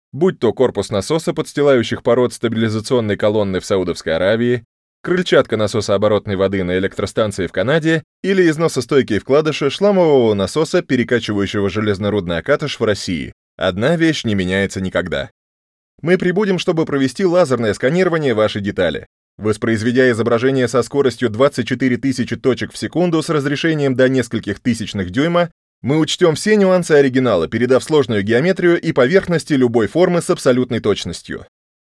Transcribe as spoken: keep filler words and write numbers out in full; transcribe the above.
будь то корпус насоса подстилающих пород стабилизационной колонны в Саудовской Аравии, крыльчатка насоса оборотной воды на электростанции в Канаде или износостойкие вкладыши шламового насоса, перекачивающего железнорудный окатыш в России. Одна вещь не меняется никогда. Мы прибудем, чтобы провести лазерное сканирование вашей детали. Воспроизведя изображение со скоростью двадцать четыре тысячи точек в секунду с разрешением до нескольких тысячных дюйма, мы учтем все нюансы оригинала, передав сложную геометрию и поверхности любой формы с абсолютной точностью.